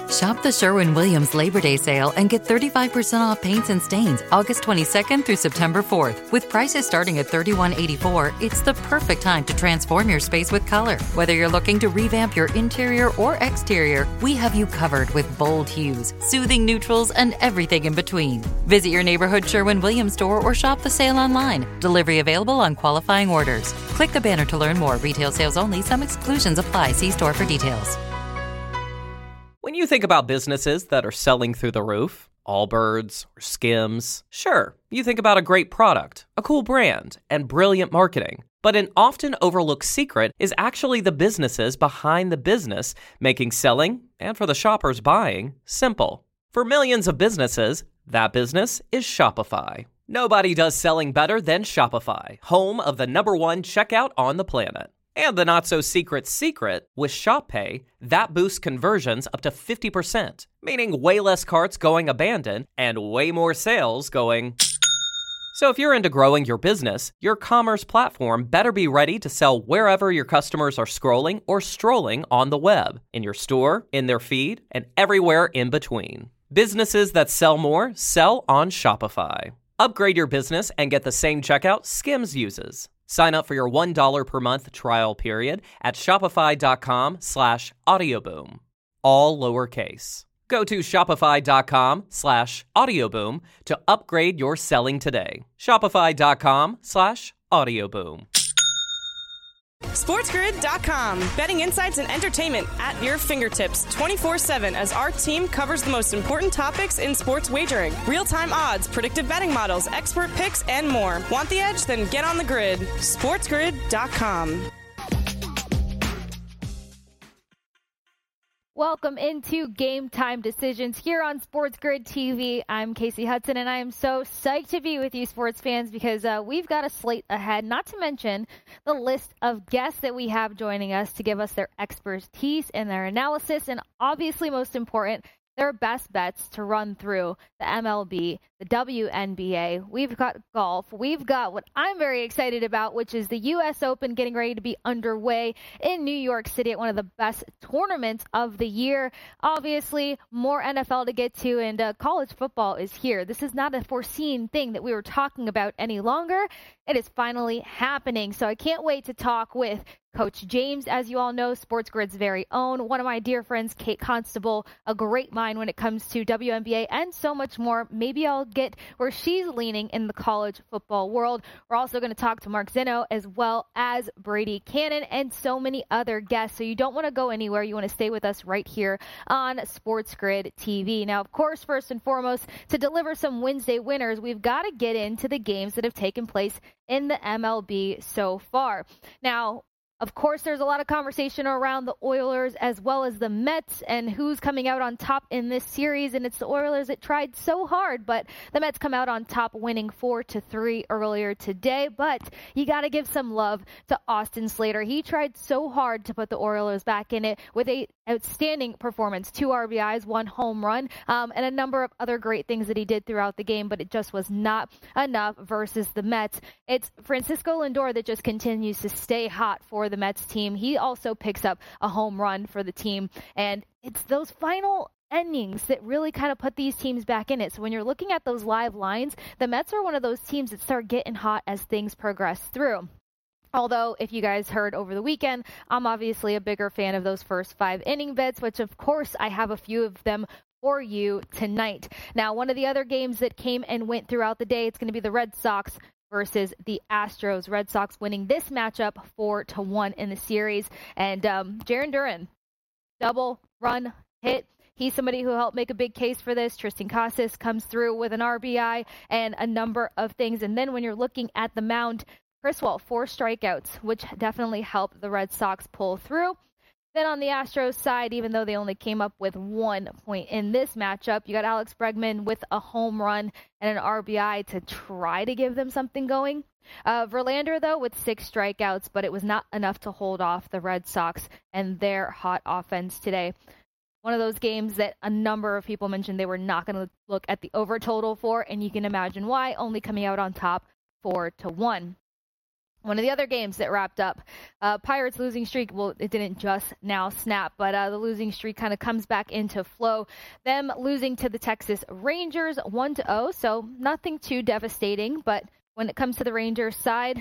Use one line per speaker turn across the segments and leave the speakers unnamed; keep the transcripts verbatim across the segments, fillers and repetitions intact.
Shop the Sherwin-Williams Labor Day sale and get thirty-five percent off paints and stains August twenty-second through September fourth. With prices starting at thirty-one eighty-four, it's the perfect time to transform your space with color. Whether you're looking to revamp your interior or exterior, we have you covered with bold hues, soothing neutrals, and everything in between. Visit your neighborhood Sherwin-Williams store or shop the sale online. Delivery available on qualifying orders. Click the banner to learn more. Retail sales only. Some exclusions apply. See store for details.
When you think about businesses that are selling through the roof, Allbirds or Skims, sure, you think about a great product, a cool brand, and brilliant marketing. But an often overlooked secret is actually the businesses behind the business, making selling, and for the shoppers buying, simple. For millions of businesses, that business is Shopify. Nobody does selling better than Shopify, home of the number one checkout on the planet. And the not-so-secret secret, with Shop Pay, that boosts conversions up to fifty percent, meaning way less carts going abandoned and way more sales going... So if you're into growing your business, your commerce platform better be ready to sell wherever your customers are scrolling or strolling on the web, in your store, in their feed, and everywhere in between. Businesses that sell more sell on Shopify. Upgrade your business and get the same checkout Skims uses. Sign up for your one dollar per month trial period at shopify.com slash audioboom. All lowercase. Go to shopify.com slash audioboom to upgrade your selling today. Shopify.com slash audioboom.
SportsGrid dot com. Betting insights and entertainment at your fingertips twenty-four seven as our team covers the most important topics in sports wagering. Real-time odds, predictive betting models, expert picks, and more. Want the edge? Then get on the grid. SportsGrid dot com.
Welcome into Game Time Decisions here on SportsGrid T V. I'm Casey Hudson, and I am so psyched to be with you sports fans because uh, we've got a slate ahead, not to mention the list of guests that we have joining us to give us their expertise and their analysis, and obviously most important, their best bets to run through the M L B, the W N B A. We've got golf. We've got what I'm very excited about, which is the U S Open getting ready to be underway in New York City at one of the best tournaments of the year. Obviously, more N F L to get to, and uh, college football is here. This is not a foreseen thing that we were talking about any longer. It is finally happening. So I can't wait to talk with Coach James, as you all know, Sports Grid's very own. One of my dear friends, Kate Constable, a great mind when it comes to W N B A and so much more. Maybe I'll get where she's leaning in the college football world. We're also going to talk to Mark Zinno as well as Brady Cannon and so many other guests. So you don't want to go anywhere. You want to stay with us right here on Sports Grid T V. Now, of course, first and foremost, to deliver some Wednesday winners, we've got to get into the games that have taken place in the M L B so far. Now, of course, there's a lot of conversation around the Oilers as well as the Mets and who's coming out on top in this series. And it's the Oilers that tried so hard, but the Mets come out on top, winning four to three earlier today. But you got to give some love to Austin Slater. He tried so hard to put the Oilers back in it with a outstanding performance, two R B Is, one home run, um, and a number of other great things that he did throughout the game, but it just was not enough versus the Mets. It's Francisco Lindor that just continues to stay hot for the Mets team. He also picks up a home run for the team, and it's those final innings that really kind of put these teams back in it. So when you're looking at those live lines, the Mets are one of those teams that start getting hot as things progress through. Although, if you guys heard over the weekend, I'm obviously a bigger fan of those first five inning bets, which of course I have a few of them for you tonight. Now, one of the other games that came and went throughout the day, it's going to be the Red Sox versus the Astros. Red Sox winning this matchup four to one in the series. And um, Jarren Duran, double run hit. He's somebody who helped make a big case for this. Tristan Casas comes through with an R B I and a number of things. And then when you're looking at the mound, Chris Wall, four strikeouts, which definitely helped the Red Sox pull through. Then on the Astros side, even though they only came up with one point in this matchup, you got Alex Bregman with a home run and an R B I to try to give them something going. Uh, Verlander, though, with six strikeouts, but it was not enough to hold off the Red Sox and their hot offense today. One of those games that a number of people mentioned they were not going to look at the over total for, and you can imagine why, only coming out on top four to one. One of the other games that wrapped up, uh, Pirates losing streak, well, it didn't just now snap, but uh, the losing streak kind of comes back into flow. Them losing to the Texas Rangers one to oh, so nothing too devastating, but when it comes to the Rangers side,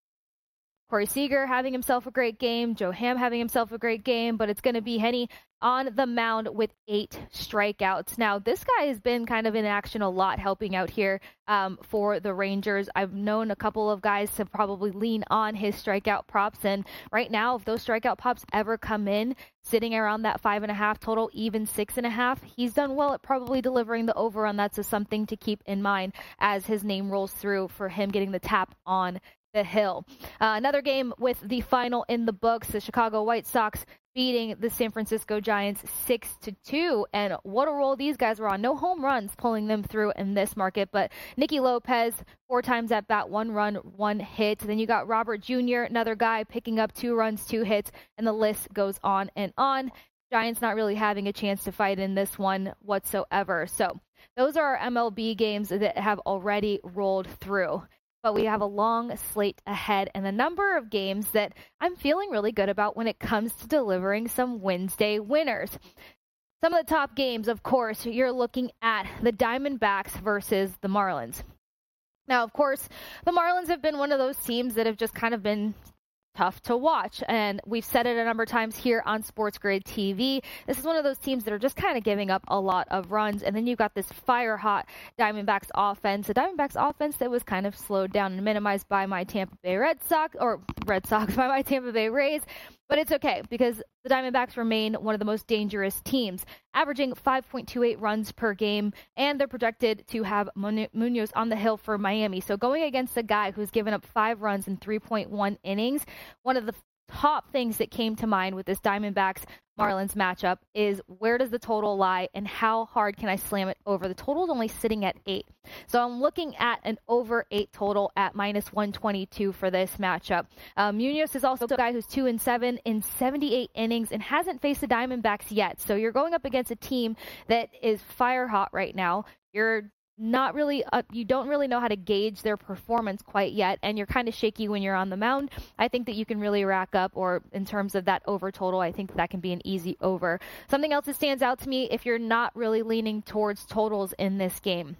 Corey Seager having himself a great game, Joe Ham having himself a great game, but it's going to be Henny on the mound with eight strikeouts. Now, this guy has been kind of in action a lot, helping out here um, for the Rangers. I've known a couple of guys to probably lean on his strikeout props, and right now, if those strikeout props ever come in, sitting around that five and a half total, even six and a half, he's done well at probably delivering the over on that, so something to keep in mind as his name rolls through for him getting the tap on the hill. Uh, another game with the final in the books, the Chicago White Sox beating the San Francisco Giants six to two, and what a roll these guys were on. No home runs pulling them through in this market, but Nicky Lopez, four times at bat, one run, one hit. Then you got Robert Junior, another guy picking up two runs, two hits, and the list goes on and on. Giants not really having a chance to fight in this one whatsoever. So those are our M L B games that have already rolled through. But we have a long slate ahead and a number of games that I'm feeling really good about when it comes to delivering some Wednesday winners. Some of the top games, of course, you're looking at the Diamondbacks versus the Marlins. Now, of course, the Marlins have been one of those teams that have just kind of been tough to watch, and we've said it a number of times here on Sports Grid T V. This is one of those teams that are just kind of giving up a lot of runs, and then you've got this fire-hot Diamondbacks offense, the Diamondbacks offense that was kind of slowed down and minimized by my Tampa Bay Red Sox, or Red Sox, by my Tampa Bay Rays, but it's okay because the Diamondbacks remain one of the most dangerous teams, averaging five point two eight runs per game, and they're projected to have Munoz on the hill for Miami. So going against a guy who's given up five runs in three point one innings, one of the top things that came to mind with this Diamondbacks Marlins matchup is where does the total lie and how hard can I slam it over? The total is only sitting at eight. So I'm looking at an over eight total at minus one twenty-two for this matchup. Uh, Munoz is also a guy who's two and seven in seventy-eight innings and hasn't faced the Diamondbacks yet. So you're going up against a team that is fire hot right now. You're not really, uh, you don't really know how to gauge their performance quite yet, and you're kind of shaky when you're on the mound. I think that you can really rack up, or in terms of that over total, I think that can be an easy over. Something else that stands out to me if you're not really leaning towards totals in this game.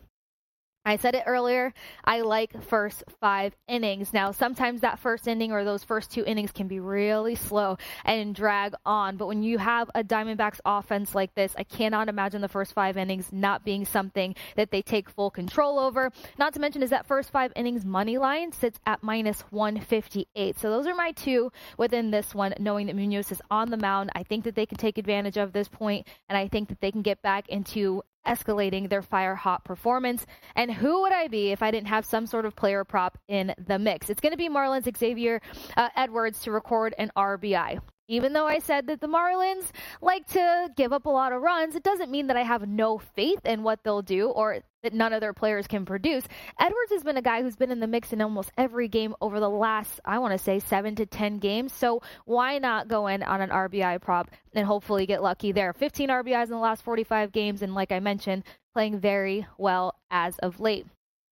I said it earlier, I like first five innings. Now, sometimes that first inning or those first two innings can be really slow and drag on. But when you have a Diamondbacks offense like this, I cannot imagine the first five innings not being something that they take full control over. Not to mention is that first five innings money line sits at minus one fifty-eight. So those are my two within this one, knowing that Munoz is on the mound. I think that they can take advantage of this point, and I think that they can get back into escalating their fire hot performance. And who would I be if I didn't have some sort of player prop in the mix? It's going to be Marlins Xavier uh, Edwards to record an R B I. Even though I said that the Marlins like to give up a lot of runs, it doesn't mean that I have no faith in what they'll do or that none of their players can produce. Edwards has been a guy who's been in the mix in almost every game over the last, I want to say, seven to ten games. So why not go in on an R B I prop and hopefully get lucky there? fifteen R B Is in the last forty-five games, and like I mentioned, playing very well as of late.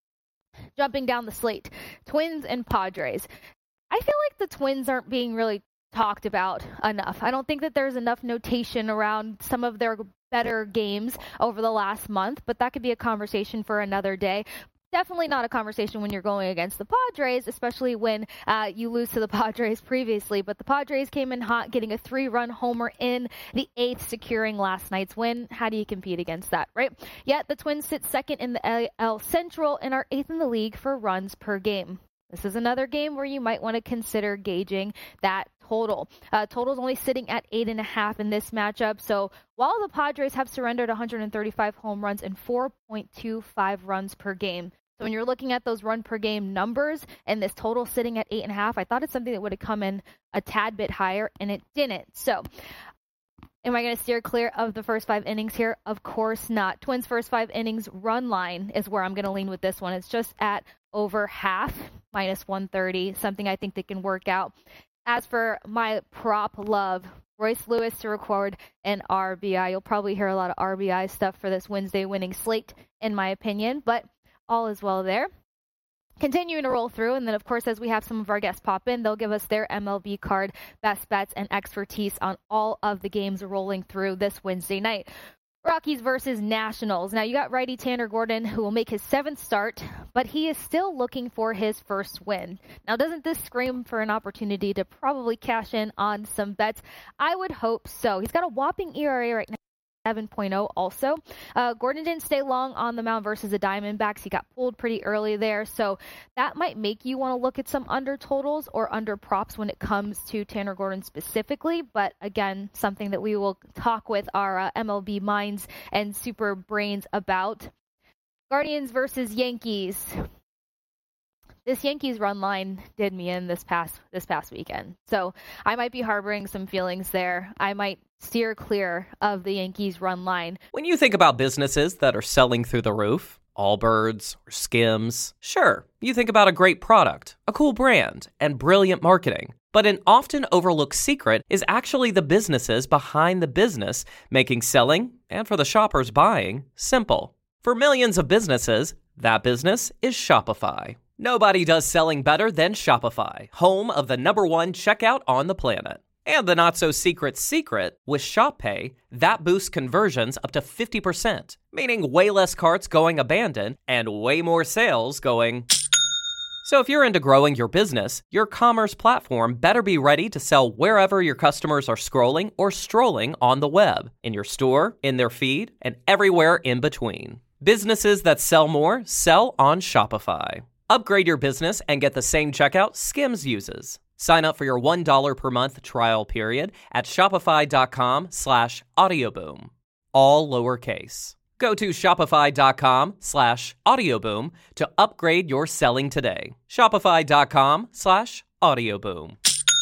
Jumping down the slate, Twins and Padres. I feel like the Twins aren't being really talked about enough. I don't think that there's enough notation around some of their better games over the last month, but that could be a conversation for another day. Definitely not a conversation when you're going against the Padres, especially when uh, you lose to the Padres previously. But the Padres came in hot, getting a three-run homer in the eighth, securing last night's win. How do you compete against that, right? Yet the Twins sit second in the A L Central and are eighth in the league for runs per game. This is another game where you might want to consider gauging that total. Uh, total is only sitting at eight and a half in this matchup. So while the Padres have surrendered one hundred thirty-five home runs and four point two five runs per game. So when you're looking at those run per game numbers and this total sitting at eight and a half, I thought it's something that would have come in a tad bit higher, and it didn't. So am I going to steer clear of the first five innings here? Of course not. Twins' first five innings run line is where I'm going to lean with this one. It's just at over half, minus one thirty, something I think they can work out. As for my prop love, Royce Lewis to record an R B I. You'll probably hear a lot of R B I stuff for this Wednesday winning slate, in my opinion, but all is well there. continuing to roll through. And then, of course, as we have some of our guests pop in, they'll give us their M L B card, best bets, and expertise on all of the games rolling through this Wednesday night. Rockies versus Nationals. Now, you got righty Tanner Gordon, who will make his seventh start, but he is still looking for his first win. Now, doesn't this scream for an opportunity to probably cash in on some bets? I would hope so. He's got a whopping E R A right now, seven point oh also. Uh, Gordon didn't stay long on the mound versus the Diamondbacks. He got pulled pretty early there, so that might make you want to look at some under totals or under props when it comes to Tanner Gordon specifically. But again, something that we will talk with our uh, M L B minds and super brains about. Guardians versus Yankees. This Yankees run line did me in this past this past weekend. So I might be harboring some feelings there. I might steer clear of the Yankees run line.
When you think about businesses that are selling through the roof, Allbirds or Skims, sure, you think about a great product, a cool brand, and brilliant marketing. But an often overlooked secret is actually the businesses behind the business, making selling, and for the shoppers buying, simple. For millions of businesses, that business is Shopify. Nobody does selling better than Shopify, home of the number one checkout on the planet. And the not-so-secret secret, with Shop Pay, that boosts conversions up to fifty percent, meaning way less carts going abandoned and way more sales going... So if you're into growing your business, your commerce platform better be ready to sell wherever your customers are scrolling or strolling on the web, in your store, in their feed, and everywhere in between. Businesses that sell more sell on Shopify. Upgrade your business and get the same checkout Skims uses. Sign up for your one dollar per month trial period at shopify.com slash audioboom. All lowercase. Go to shopify.com slash audioboom to upgrade your selling today. Shopify.com slash audioboom.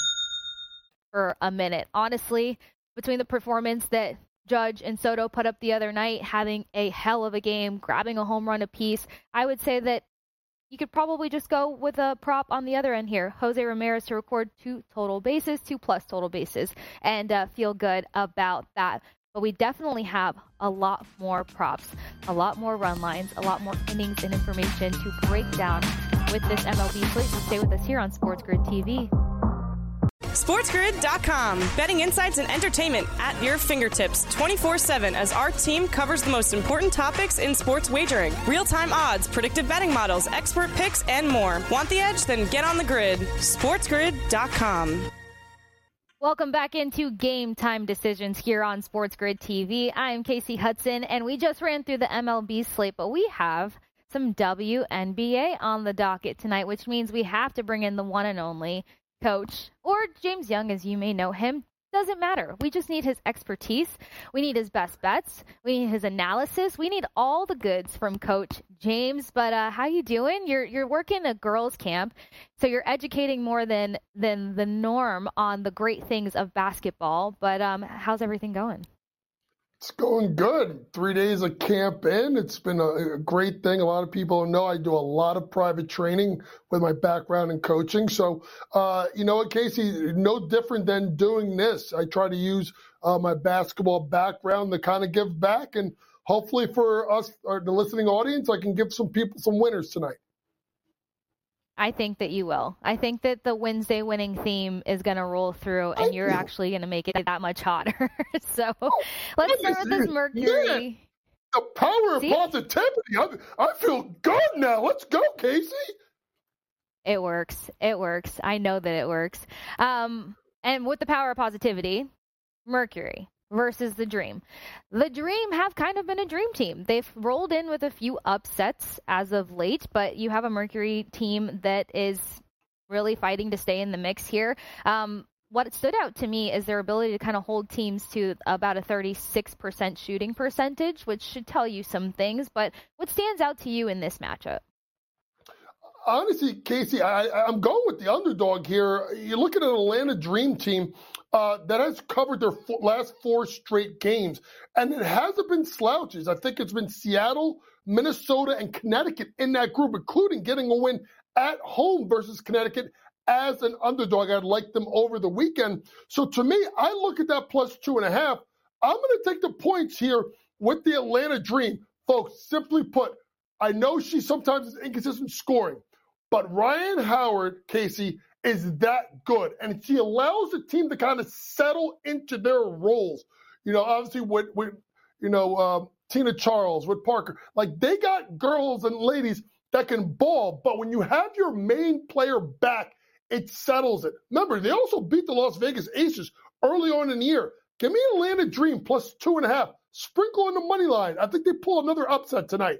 For a minute. Honestly, between the performance that Judge and Soto put up the other night, having a hell of a game, grabbing a home run apiece, I would say that you could probably just go with a prop on the other end here. Jose Ramirez to record two total bases, two plus total bases, and uh, feel good about that. But we definitely have a lot more props, a lot more run lines, a lot more innings and information to break down with this M L B slate. So stay with us here on Sports Grid T V.
SportsGrid dot com. Betting insights and entertainment at your fingertips twenty-four seven as our team covers the most important topics in sports wagering. Real-time odds, predictive betting models, expert picks, and more. Want the edge? Then get on the grid. SportsGrid dot com.
Welcome back into Game Time Decisions here on Sports Grid T V. I'm Casey Hudson, and we just ran through the M L B slate, but we have some W N B A on the docket tonight, which means we have to bring in the one and only Coach, or James Young as you may know him. Doesn't matter. We just need his expertise. We need his best bets. We need his analysis. We need all the goods from Coach James. But uh, how you doing? You're you're working a girls' camp, so you're educating more than than the norm on the great things of basketball. But um, how's everything going?
It's going good. Three days of camp in. It's been a, a great thing. A lot of people know I do a lot of private training with my background in coaching. So, uh, you know what, Casey, no different than doing this. I try to use uh, my basketball background to kind of give back. And hopefully for us, or the listening audience, I can give some people some winners tonight.
I think that you will. I think that the Wednesday winning theme is going to roll through, and you're actually going to make it that much hotter. so oh, let's start with this Mercury.
Yeah. The power of See? positivity. I, I feel good now. Let's go, Casey.
It works. It works. I know that it works. Um, and with the power of positivity, Mercury versus the Dream. The Dream have kind of been a dream team. They've rolled in with a few upsets as of late, but you have a Mercury team that is really fighting to stay in the mix here. Um, what stood out to me is their ability to kind of hold teams to about a thirty-six percent shooting percentage, which should tell you some things. But what stands out to you in this matchup?
Honestly, Casey, I, I'm going with the underdog here. You look at an Atlanta Dream team uh, that has covered their f- last four straight games, and it hasn't been slouches. I think it's been Seattle, Minnesota, and Connecticut in that group, including getting a win at home versus Connecticut as an underdog. I'd like them over the weekend. So to me, I look at that plus two and a half. I'm going to take the points here with the Atlanta Dream. Folks, simply put, I know she sometimes is inconsistent scoring. But Ryan Howard, Casey, is that good. And he allows the team to kind of settle into their roles. You know, obviously with, with you know, uh, Tina Charles, with Parker. Like, they got girls and ladies that can ball. But when you have your main player back, it settles it. Remember, they also beat the Las Vegas Aces early on in the year. Give me Atlanta Dream plus two and a half. Sprinkle on the money line. I think they pull another upset tonight.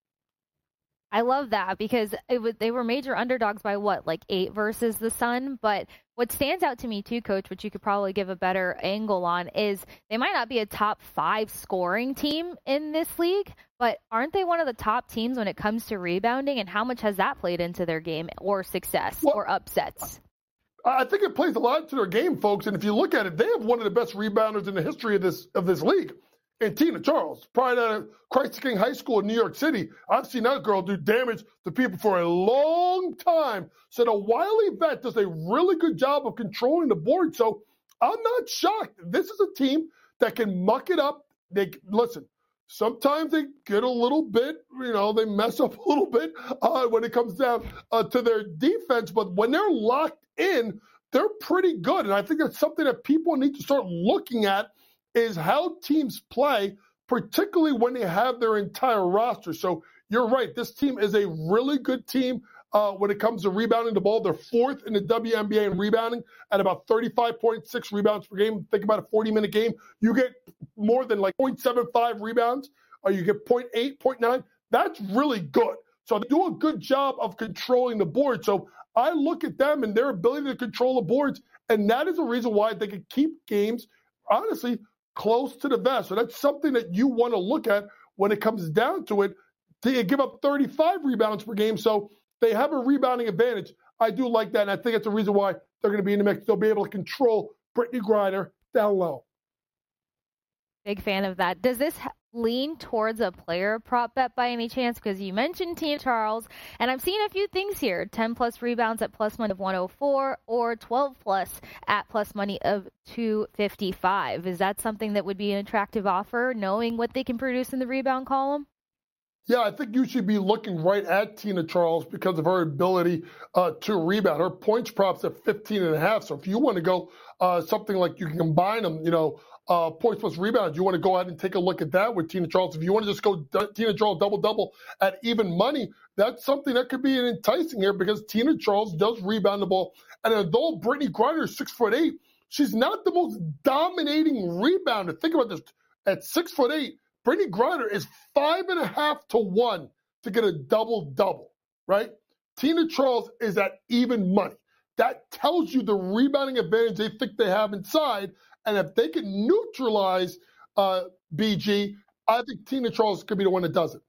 I love that because it was, they were major underdogs by what, like eight versus the Sun. But what stands out to me too, Coach, which you could probably give a better angle on, is they might not be a top five scoring team in this league, but aren't they one of the top teams when it comes to rebounding? And how much has that played into their game or success well, or upsets?
I think it plays a lot to their game, folks. And if you look at it, they have one of the best rebounders in the history of this of this league. And Tina Charles, probably out of Christ King High School in New York City. I've seen that girl do damage to people for a long time. So the wily vet does a really good job of controlling the board. So I'm not shocked. This is a team that can muck it up. They listen. Sometimes they get a little bit, you know, they mess up a little bit uh, when it comes down uh, to their defense. But when they're locked in, they're pretty good. And I think that's something that people need to start looking at, is how teams play, particularly when they have their entire roster. So you're right. This team is a really good team uh, when it comes to rebounding the ball. They're fourth in the W N B A in rebounding at about thirty-five point six rebounds per game. Think about a forty-minute game. You get more than like zero point seven five rebounds, or you get zero point eight, zero point nine. That's really good. So they do a good job of controlling the board. So I look at them and their ability to control the boards, and that is the reason why they can keep games, honestly, close to the vest. So that's something that you want to look at when it comes down to it. They give up thirty-five rebounds per game, so they have a rebounding advantage. I do like that, and I think it's the reason why they're going to be in the mix. They'll be able to control Brittany Griner down low.
Big fan of that. Does this lean towards a player prop bet by any chance? Because you mentioned Tina Charles, and I've seen a few things here. ten plus rebounds at plus money of one oh four or twelve plus at plus money of two fifty-five. Is that something that would be an attractive offer, knowing what they can produce in the rebound column?
Yeah, I think you should be looking right at Tina Charles because of her ability uh, to rebound. Her points props at fifteen and a half. So if you want to go uh, something like you can combine them, you know, Uh, points plus rebounds, you want to go ahead and take a look at that with Tina Charles. If you want to just go d- Tina Charles double-double at even money, that's something that could be an enticing here because Tina Charles does rebound the ball. And although Brittany Griner is six foot eight, she's not the most dominating rebounder. Think about this. At six foot eight, Brittany Griner is five and a half to one to get a double-double, right? Tina Charles is at even money. That tells you the rebounding advantage they think they have inside. And if they can neutralize uh, B G, I think Tina Charles could be the one that does it.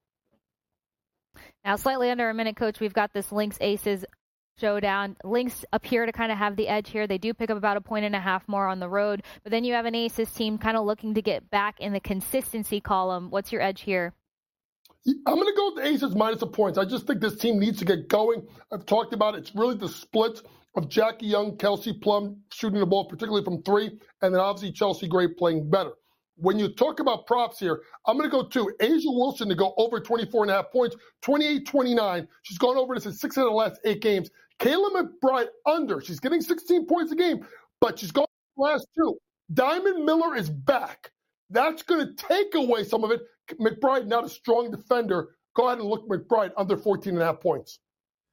Now, slightly under a minute, Coach, we've got this Lynx Aces showdown. Lynx appear to kind of have the edge here. They do pick up about a point and a half more on the road. But then you have an Aces team kind of looking to get back in the consistency column. What's your edge here?
I'm going to go with the Aces minus the points. I just think this team needs to get going. I've talked about it. It's really the splits of Jackie Young, Kelsey Plum shooting the ball, particularly from three, and then obviously Chelsea Gray playing better. When you talk about props here, I'm going to go to Asia Wilson to go over twenty-four and a half points, twenty-eight twenty-nine. She's gone over this in six out of the last eight games. Kayla McBride under. She's getting sixteen points a game, but she's gone the last two. Diamond Miller is back. That's going to take away some of it. McBride, not a strong defender. Go ahead and look McBride under fourteen and a half points.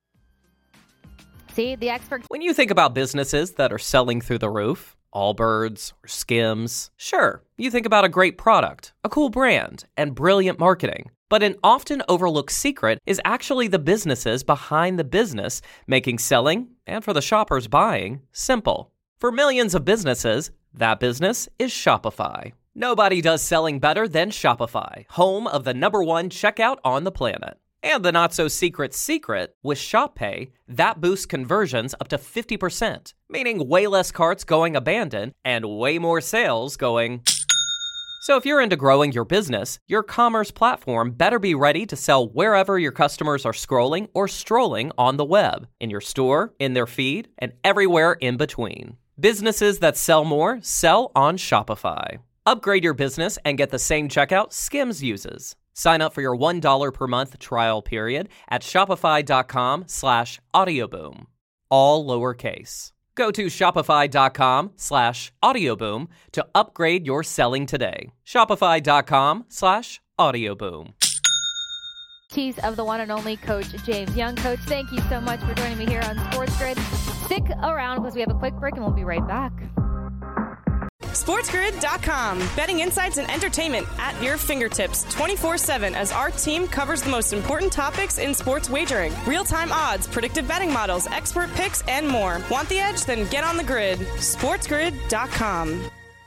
See, the expert.
When you think about businesses that are selling through the roof, Allbirds or Skims, sure, you think about a great product, a cool brand, and brilliant marketing. But an often overlooked secret is actually the businesses behind the business, making selling, and for the shoppers buying, simple. For millions of businesses, that business is Shopify. Nobody does selling better than Shopify, home of the number one checkout on the planet. And the not-so-secret secret, with ShopPay, that boosts conversions up to fifty percent, meaning way less carts going abandoned and way more sales going... So if you're into growing your business, your commerce platform better be ready to sell wherever your customers are scrolling or strolling on the web, in your store, in their feed, and everywhere in between. Businesses that sell more sell on Shopify. Upgrade your business and get the same checkout Skims uses. Sign up for your one dollar per month trial period at shopify.com slash audioboom. All lowercase. Go to shopify.com slash audioboom to upgrade your selling today. Shopify.com slash audioboom.
Tease of the one and only Coach James Young. Coach, thank you so much for joining me here on Sports Grid. Stick around because we have a quick break and we'll be right back.
SportsGrid dot com. Betting insights and entertainment at your fingertips twenty-four seven as our team covers the most important topics in sports wagering. Real-time odds, predictive betting models, expert picks, and more. Want the edge? Then get on the grid. SportsGrid dot com.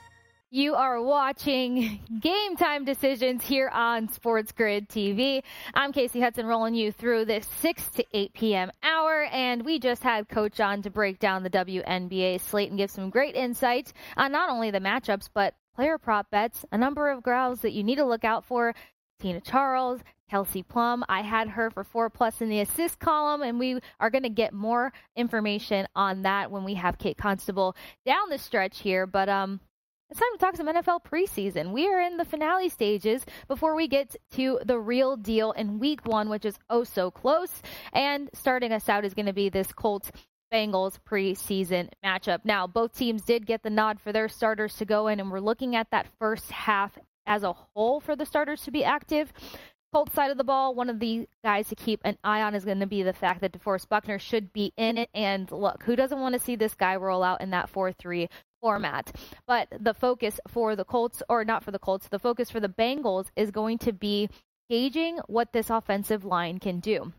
You are watching Game Time Decisions here on Sports Grid T V. I'm Casey Hudson rolling you through this six to eight p.m. hour, and we just had Coach on to break down the W N B A slate and give some great insights on not only the matchups, but player prop bets, a number of growls that you need to look out for. Tina Charles, Kelsey Plum. I had her for four plus in the assist column, and we are going to get more information on that when we have Kate Constable down the stretch here, but um. It's time to talk some N F L preseason. We are in the finale stages before we get to the real deal in week one, which is oh so close. And starting us out is going to be this Colts-Bengals preseason matchup. Now, both teams did get the nod for their starters to go in, and we're looking at that first half as a whole for the starters to be active. Colts side of the ball, one of the guys to keep an eye on is going to be the fact that DeForest Buckner should be in it. And look, who doesn't want to see this guy roll out in that four three format? But the focus for the Colts, or not for the Colts, the focus for the Bengals is going to be gauging what this offensive line can do.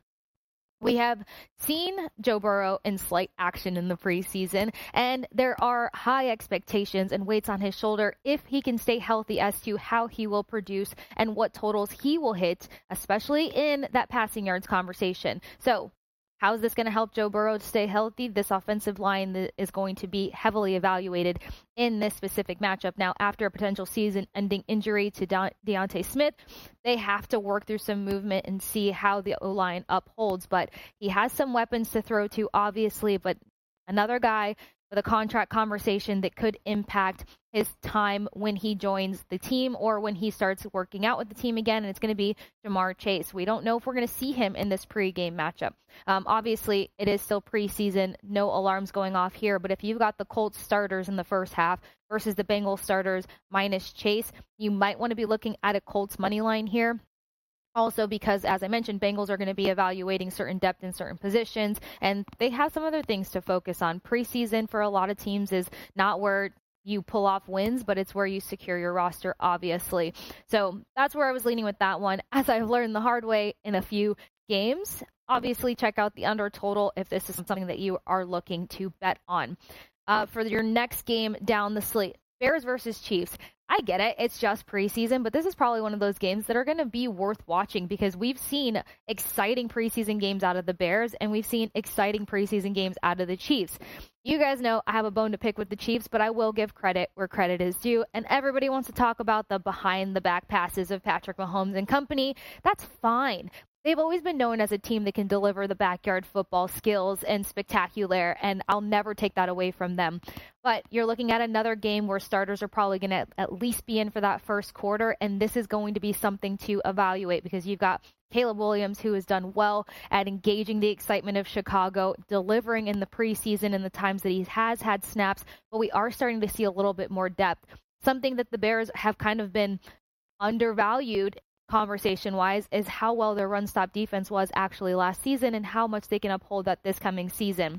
We have seen Joe Burrow in slight action in the preseason, and there are high expectations and weights on his shoulder if he can stay healthy as to how he will produce and what totals he will hit, especially in that passing yards conversation. So how is this going to help Joe Burrow to stay healthy? This offensive line is going to be heavily evaluated in this specific matchup. Now, after a potential season-ending injury to De- Deontay Smith, they have to work through some movement and see how the O-line upholds. But he has some weapons to throw to, obviously, but another guy with a contract conversation that could impact his time when he joins the team or when he starts working out with the team again, and it's going to be Jamar Chase. We don't know if we're going to see him in this pregame matchup. Um, obviously, it is still preseason, no alarms going off here, but if you've got the Colts starters in the first half versus the Bengals starters minus Chase, you might want to be looking at a Colts money line here. Also because, as I mentioned, Bengals are going to be evaluating certain depth in certain positions, and they have some other things to focus on. Preseason for a lot of teams is not where you pull off wins, but it's where you secure your roster, obviously. So that's where I was leaning with that one, as I've learned the hard way in a few games. Obviously, check out the under total if this is something that you are looking to bet on. Uh, for your next game down the slate, Bears versus Chiefs. I get it. It's just preseason, but this is probably one of those games that are going to be worth watching because we've seen exciting preseason games out of the Bears and we've seen exciting preseason games out of the Chiefs. You guys know I have a bone to pick with the Chiefs, but I will give credit where credit is due. And everybody wants to talk about the behind the back passes of Patrick Mahomes and company. That's fine. They've always been known as a team that can deliver the backyard football skills and spectacular, and I'll never take that away from them. But you're looking at another game where starters are probably going to at least be in for that first quarter, and this is going to be something to evaluate because you've got Caleb Williams, who has done well at engaging the excitement of Chicago, delivering in the preseason in the times that he has had snaps, but we are starting to see a little bit more depth, something that the Bears have kind of been undervalued conversation-wise is how well their run-stop defense was actually last season and how much they can uphold that this coming season.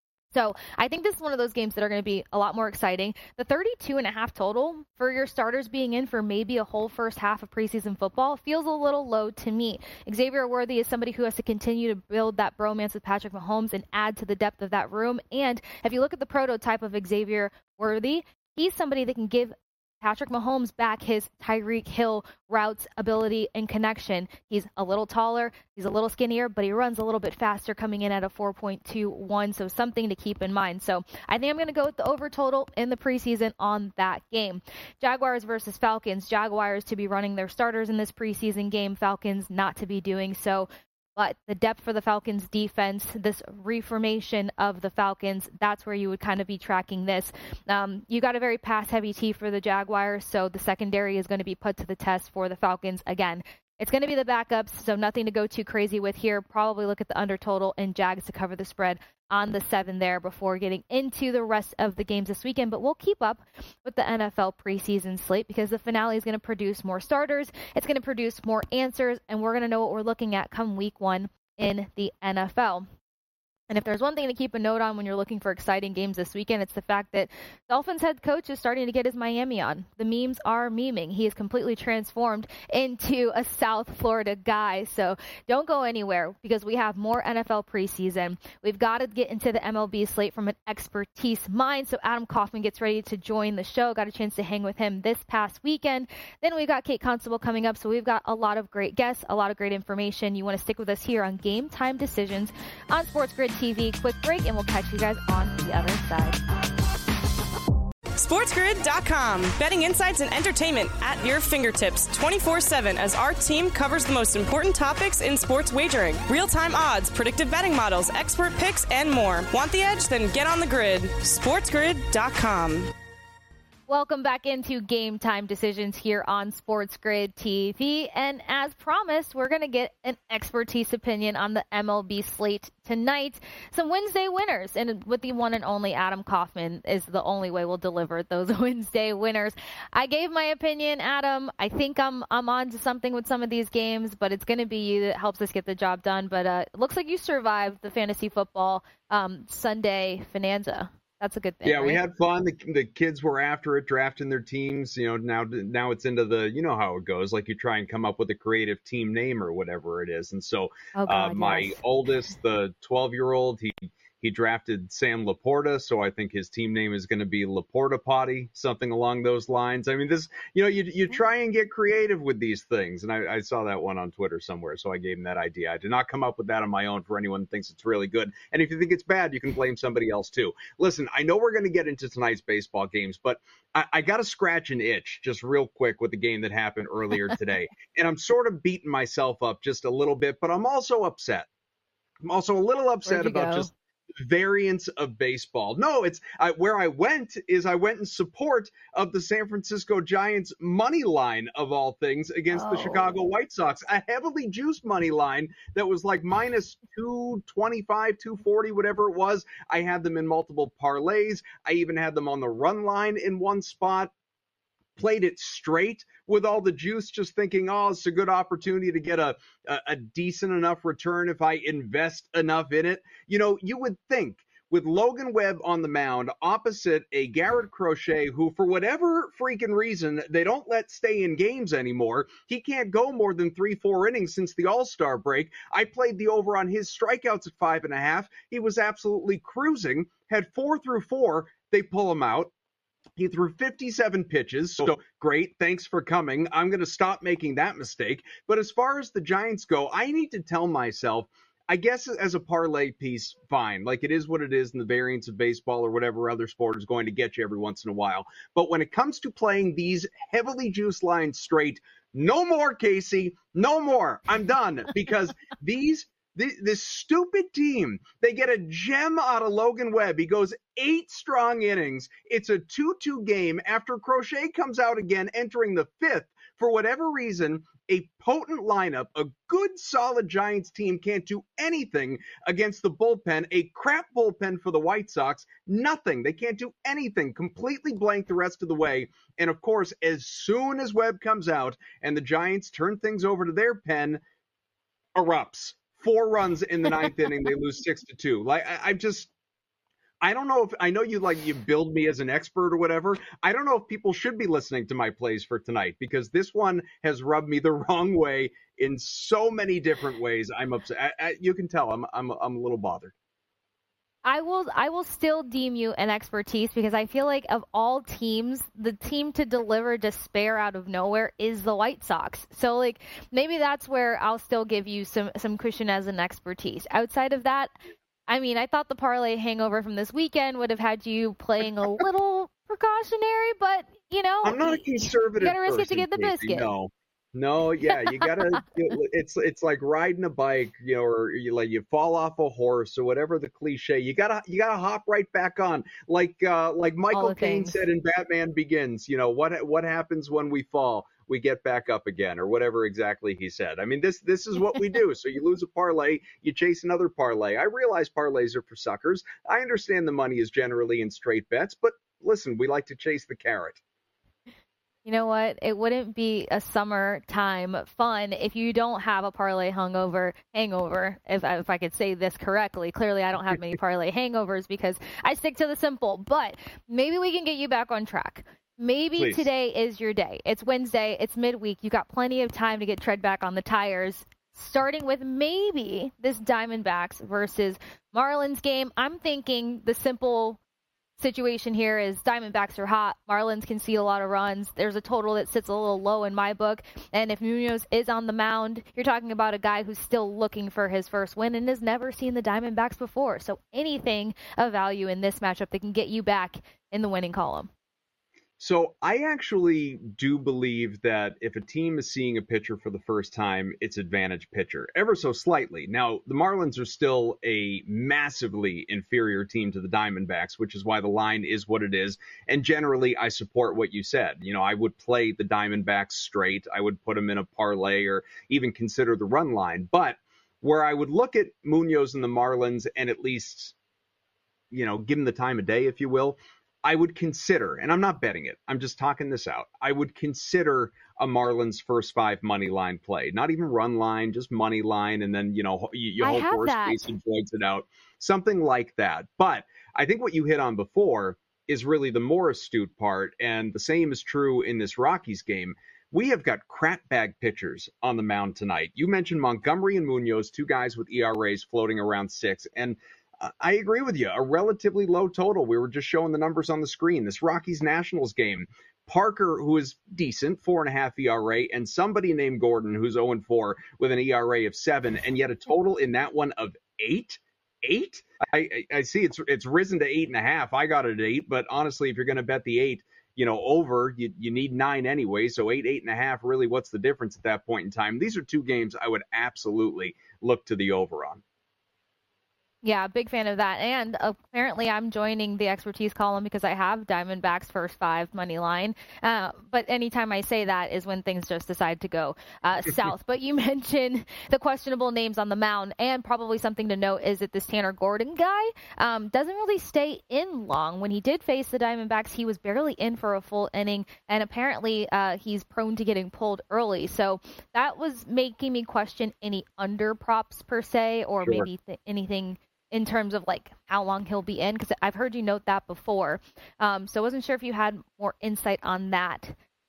So I think this is one of those games that are going to be a lot more exciting. The thirty-two and a half total for your starters being in for maybe a whole first half of preseason football feels a little low to me. Xavier Worthy is somebody who has to continue to build that bromance with Patrick Mahomes and add to the depth of that room. And if you look at the prototype of Xavier Worthy, he's somebody that can give Patrick Mahomes back his Tyreek Hill routes, ability, and connection. He's a little taller, he's a little skinnier, but he runs a little bit faster coming in at a four point two one, so something to keep in mind. So I think I'm going to go with the over total in the preseason on that game. Jaguars versus Falcons. Jaguars to be running their starters in this preseason game, Falcons not to be doing so. But the depth for the Falcons defense, this reformation of the Falcons, that's where you would kind of be tracking this. Um, you got a very pass-heavy team for the Jaguars, so the secondary is going to be put to the test for the Falcons. Again, It's going to be the backups, so nothing to go too crazy with here. Probably look at the under total and Jags to cover the spread on the seven there before getting into the rest of the games this weekend. But we'll keep up with the N F L preseason slate because the finale is going to produce more starters. It's going to produce more answers, and we're going to know what we're looking at come week one in the N F L. And if there's one thing to keep a note on when you're looking for exciting games this weekend, it's the fact that Dolphins head coach is starting to get his Miami on. The memes are memeing. He is completely transformed into a South Florida guy. So don't go anywhere because we have more N F L preseason. We've got to get into the M L B slate from an expertise mind. So Adam Kaufman gets ready to join the show. Got a chance to hang with him this past weekend. Then we've got Kate Constable coming up. So we've got a lot of great guests, a lot of great information. You want to stick with us here on Game Time Decisions on Sports Grid T V. Quick break, and we'll catch you guys on the other side.
SportsGrid dot com. Betting insights and entertainment at your fingertips twenty-four seven as our team covers the most important topics in sports wagering. Real-time odds, predictive betting models, expert picks, and more. Want the edge? Then get on the grid. SportsGrid dot com.
Welcome back into Game Time Decisions here on Sports Grid T V. And as promised, we're going to get an expertise opinion on the M L B slate tonight. Some Wednesday winners, and with the one and only Adam Kaufman is the only way we'll deliver those Wednesday winners. I gave my opinion, Adam. I think I'm I'm on to something with some of these games, but it's going to be you that helps us get the job done. But uh, it looks like you survived the fantasy football um, Sunday Bonanza. That's a good thing.
Yeah,
right?
We had fun. The, the kids were after it, drafting their teams. You know, now now it's into the, you know how it goes. Like you try and come up with a creative team name or whatever it is. And so
oh, God,
uh, my
yes.
oldest, the twelve-year-old, he he drafted Sam Laporta. So I think his team name is going to be Laporta Potty, something along those lines. I mean, this, you know, you you try and get creative with these things. And I, I saw that one on Twitter somewhere. So I gave him that idea. I did not come up with that on my own for anyone who thinks it's really good. And if you think it's bad, you can blame somebody else too. Listen, I know we're going to get into tonight's baseball games, but I, I got to scratch an itch just real quick with the game that happened earlier today. And I'm sort of beating myself up just a little bit, but I'm also upset. I'm also a little upset about go? just variants of baseball. No, it's I, where I went is I went in support of the San Francisco Giants money line of all things against oh. the Chicago White Sox, a heavily juiced money line that was like minus two twenty-five, two forty, whatever it was. I had them in multiple parlays. I even had them on the run line in one spot. Played it straight with all the juice, just thinking, oh, it's a good opportunity to get a, a, a decent enough return if I invest enough in it. You know, you would think with Logan Webb on the mound opposite a Garrett Crochet, who for whatever freaking reason, they don't let stay in games anymore. He can't go more than three, four innings since the All-Star break. I played the over on his strikeouts at five and a half. He was absolutely cruising, had four through four. They pull him out. He threw fifty-seven pitches, so great, thanks for coming. I'm going to stop making that mistake. But as far as the Giants go, I need to tell myself, I guess as a parlay piece, fine. Like it is what it is, and the variance of baseball or whatever other sport is going to get you every once in a while. But when it comes to playing these heavily juiced lines straight, no more, Casey, no more. I'm done because these This, this stupid team, they get a gem out of Logan Webb. He goes eight strong innings. It's a two two game after Crochet comes out again, entering the fifth. For whatever reason, a potent lineup, a good, solid Giants team can't do anything against the bullpen, a crap bullpen for the White Sox, nothing. They can't do anything, completely blank the rest of the way. And, of course, as soon as Webb comes out and the Giants turn things over to their pen, erupts. Four runs in the ninth inning, they lose six to two. Like I, I just, I don't know if I know you like you build me as an expert or whatever. I don't know if people should be listening to my plays for tonight because this one has rubbed me the wrong way in so many different ways. I'm upset. I, I, you can tell I'm I'm I'm a little bothered.
I will I will still deem you an expertise because I feel like of all teams, the team to deliver despair out of nowhere is the White Sox. So like maybe that's where I'll still give you some, some cushion as an expertise. Outside of that, I mean, I thought the parlay hangover from this weekend would have had you playing a little precautionary, but you know,
I'm not a conservative.
You gotta risk
person,
it to get the
Casey,
biscuit.
No. No, yeah, you gotta. It's it's like riding a bike, you know, or you like you fall off a horse or whatever the cliche. You gotta you gotta hop right back on, like uh, like Michael Caine said in Batman Begins. You know what what happens when we fall? we get back up again, or whatever exactly he said. I mean, this this is what we do. So you lose a parlay, you chase another parlay. I realize parlays are for suckers. I understand the money is generally in straight bets, but listen, we like to chase the carrot.
You know what? It wouldn't be a summertime fun if you don't have a parlay hungover hangover. If I, if I could say this correctly, clearly I don't have many parlay hangovers because I stick to the simple. But maybe we can get you back on track. Maybe
Please.
Today is your day. It's Wednesday. It's midweek. You got plenty of time to get tread back on the tires. Starting with maybe this Diamondbacks versus Marlins game. I'm thinking the simple situation here is Diamondbacks are hot. Marlins can see a lot of runs. There's a total that sits a little low in my book. And if Munoz is on the mound, you're talking about a guy who's still looking for his first win and has never seen the Diamondbacks before. So anything of value in this matchup that can get you back in the winning column.
So I actually do believe that if a team is seeing a pitcher for the first time, it's advantage pitcher, ever so slightly. Now, the Marlins are still a massively inferior team to the Diamondbacks, which is why the line is what it is. And generally, I support what you said. You know, I would play the Diamondbacks straight. I would put them in a parlay or even consider the run line. But where I would look at Munoz and the Marlins and at least, you know, give them the time of day, if you will, I would consider, and I'm not betting it, I'm just talking this out, I would consider a Marlins first five money line play. Not even run line, just money line, and then, you know, you, you hope worst case enjoys it out. Something like that. But I think what you hit on before is really the more astute part, and the same is true in this Rockies game. We have got crap bag pitchers on the mound tonight. You mentioned Montgomery and Munoz, two guys with E R As floating around six, and I agree with you. A relatively low total. We were just showing the numbers on the screen. This Rockies Nationals game, Parker, who is decent, four and a half E R A, and somebody named Gordon, who's oh and four with an E R A of seven, and yet a total in that one of eight. Eight? I, I see it's it's risen to eight and a half. I got it at eight, but honestly, if you're going to bet the eight, you know, over, you, you need nine anyway. So eight, eight and a half, really, what's the difference at that point in time? These are two games I would absolutely look to the over on.
Yeah, big fan of that. And apparently I'm joining the expertise column because I have Diamondbacks first five money line. Uh, but anytime I say that is when things just decide to go uh, south. But you mentioned the questionable names on the mound, and probably something to note is that this Tanner Gordon guy um, doesn't really stay in long. When he did face the Diamondbacks, he was barely in for a full inning, and apparently uh, he's prone to getting pulled early. So that was making me question any under props per se, or
Sure.
maybe th- anything in terms of like how long he'll be in, because I've heard you note that before. Um, so I wasn't sure if you had more insight on that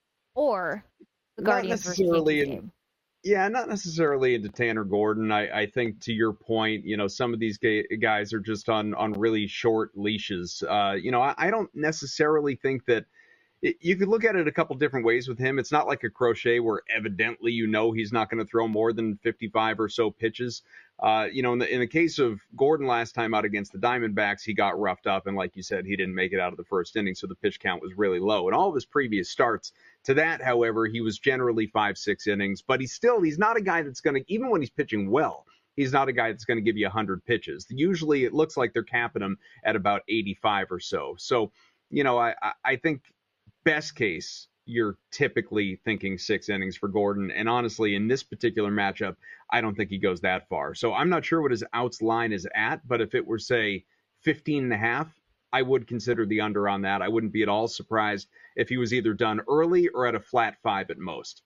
or the
Not
Guardians versus
necessarily
Yankees
in-
game.
Yeah, not necessarily into Tanner Gordon. I, I think to your point, you know, some of these ga- guys are just on, on really short leashes. Uh, you know, I, I don't necessarily think that it, you could look at it a couple different ways with him. It's not like a Crochet where evidently you know he's not going to throw more than fifty-five or so pitches. Uh, you know, in the, in the case of Gordon last time out against the Diamondbacks, he got roughed up. And like you said, he didn't make it out of the first inning. So the pitch count was really low. And all of his previous starts to that, however, he was generally five, six innings. But he's still, he's not a guy that's going to, even when he's pitching well, he's not a guy that's going to give you one hundred pitches. Usually it looks like they're capping him at about eighty-five or so. So, you know, I, I think best case, you're typically thinking six innings for Gordon. And honestly, in this particular matchup, I don't think he goes that far. So I'm not sure what his outs line is at, but if it were, say, fifteen and a half, I would consider the under on that. I wouldn't be at all surprised if he was either done early or at a flat five at most.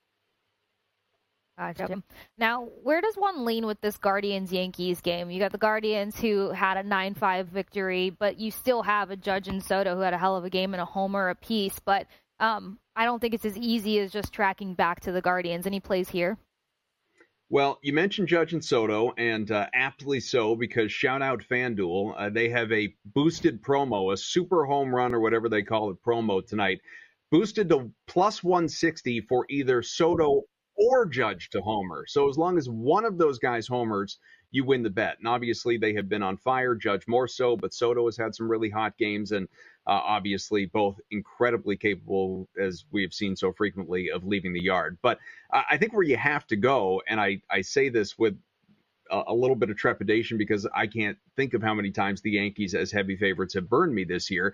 Gotcha. Now, where does one lean with this Guardians-Yankees game? You got the Guardians who had a nine five victory, but you still have a Judge and Soto who had a hell of a game and a homer apiece. But um, I don't think it's as easy as just tracking back to the Guardians. Any plays here?
Well, you mentioned Judge and Soto, and uh, aptly so, because shout out FanDuel. Uh, they have a boosted promo, a super home run or whatever they call it promo tonight, boosted to plus one sixty for either Soto or Judge to homer. So as long as one of those guys homers, you win the bet. And obviously they have been on fire, Judge more so, but Soto has had some really hot games, and uh, obviously both incredibly capable, as we have seen so frequently, of leaving the yard. But uh, I think where you have to go, and I, I say this with a, a little bit of trepidation because I can't think of how many times the Yankees as heavy favorites have burned me this year,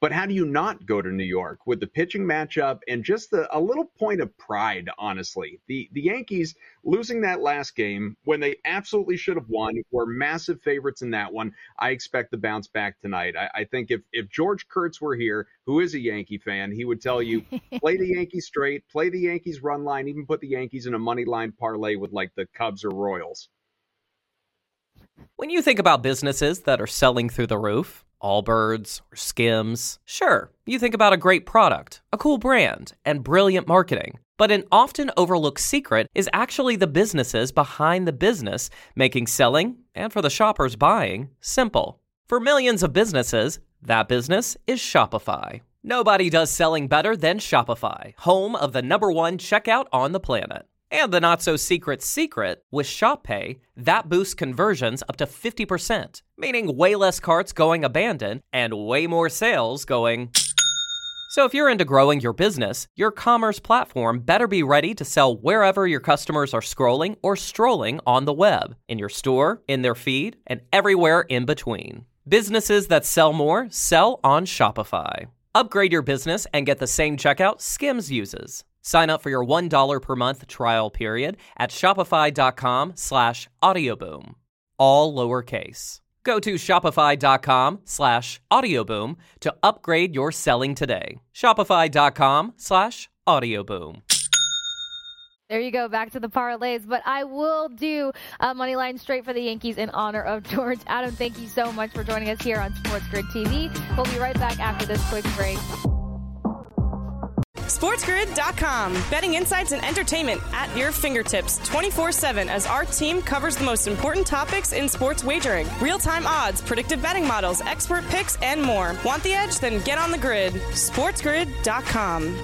But how do you not go to New York with the pitching matchup and just the, a little point of pride, honestly? The the Yankees losing that last game when they absolutely should have won, were massive favorites in that one. I expect the bounce back tonight. I, I think if, if George Kurtz were here, who is a Yankee fan, he would tell you, play the Yankees straight, play the Yankees run line, even put the Yankees in a money line parlay with like the Cubs or Royals.
When you think about businesses that are selling through the roof, Allbirds or Skims, sure, you think about a great product, a cool brand, and brilliant marketing. But an often overlooked secret is actually the businesses behind the business, making selling, and for the shoppers buying, simple. For millions of businesses, that business is Shopify. Nobody does selling better than Shopify, home of the number one checkout on the planet. And the not-so-secret secret, with ShopPay, that boosts conversions up to fifty percent, meaning way less carts going abandoned and way more sales going... So if you're into growing your business, your commerce platform better be ready to sell wherever your customers are scrolling or strolling on the web, in your store, in their feed, and everywhere in between. Businesses that sell more sell on Shopify. Upgrade your business and get the same checkout Skims uses. Sign up for your one dollar per month trial period at shopify.com slash audioboom. All lowercase. Go to shopify.com slash audioboom to upgrade your selling today. Shopify.com slash audioboom.
There you go, back to the parlays. But I will do a money line straight for the Yankees in honor of George. Adam, thank you so much for joining us here on Sports Grid T V. We'll be right back after this quick break.
SportsGrid dot com. Betting insights and entertainment at your fingertips twenty-four seven as our team covers the most important topics in sports wagering. Real-time odds, predictive betting models, expert picks, and more. Want the edge? Then get on the grid. SportsGrid dot com.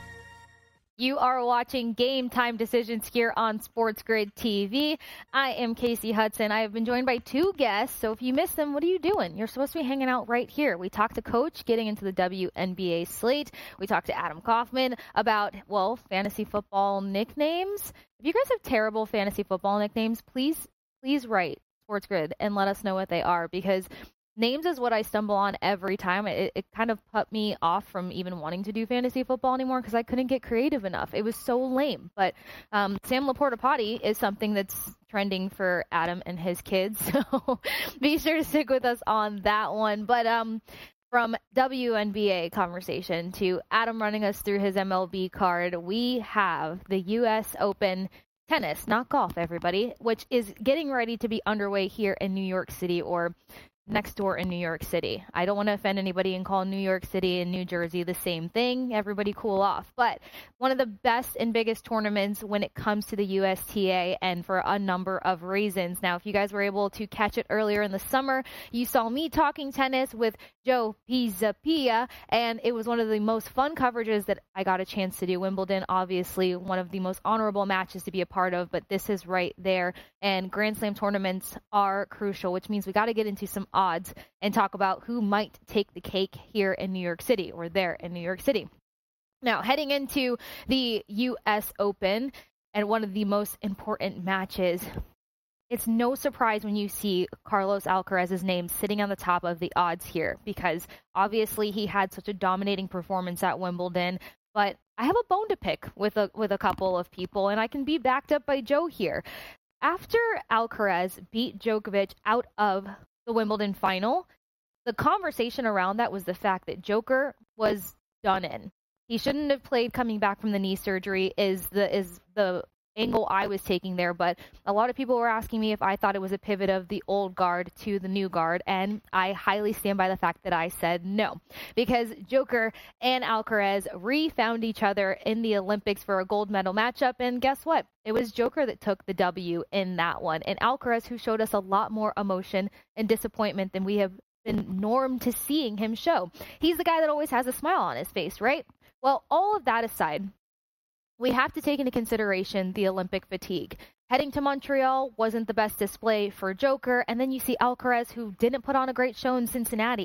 You are watching Game Time Decisions here on Sports Grid T V. I am Casey Hudson. I have been joined by two guests, so if you missed them, what are you doing? You're supposed to be hanging out right here. We talked to Coach getting into the W N B A slate. We talked to Adam Kaufman about, well, fantasy football nicknames. If you guys have terrible fantasy football nicknames, please, please write Sports Grid and let us know what they are, because names is what I stumble on every time. It, it kind of put me off from even wanting to do fantasy football anymore because I couldn't get creative enough. It was so lame. But um, Sam Laporta Potty is something that's trending for Adam and his kids. So be sure to stick with us on that one. But um, from W N B A conversation to Adam running us through his M L B card, we have the U S Open tennis, not golf, everybody, which is getting ready to be underway here in New York City, or next door in New York City. I don't want to offend anybody and call New York City and New Jersey the same thing. Everybody cool off. But one of the best and biggest tournaments when it comes to the U S T A, and for a number of reasons. Now, if you guys were able to catch it earlier in the summer, you saw me talking tennis with Joe Pisapia, and it was one of the most fun coverages that I got a chance to do. Wimbledon, obviously, one of the most honorable matches to be a part of, but this is right there. And Grand Slam tournaments are crucial, which means we got to get into some odds and talk about who might take the cake here in New York City, or there in New York City. Now, heading into the U S Open and one of the most important matches, it's no surprise when you see Carlos Alcaraz's name sitting on the top of the odds here, because obviously he had such a dominating performance at Wimbledon. But I have a bone to pick with a with a couple of people, and I can be backed up by Joe here. After Alcaraz beat Djokovic out of the Wimbledon final, the conversation around that was the fact that Joker was done in. He shouldn't have played coming back from the knee surgery is the is the angle I was taking there, but a lot of people were asking me if I thought it was a pivot of the old guard to the new guard, and I highly stand by the fact that I said no, because Joker and Alcaraz re-found each other in the Olympics for a gold medal matchup, and guess what? It was Joker that took the W in that one, and Alcaraz, who showed us a lot more emotion and disappointment than we have been normed to seeing him show. He's the guy that always has a smile on his face, right? Well, all of that aside, we have to take into consideration the Olympic fatigue. Heading to Montreal wasn't the best display for Joker, and then you see Alcaraz, who didn't put on a great show in Cincinnati.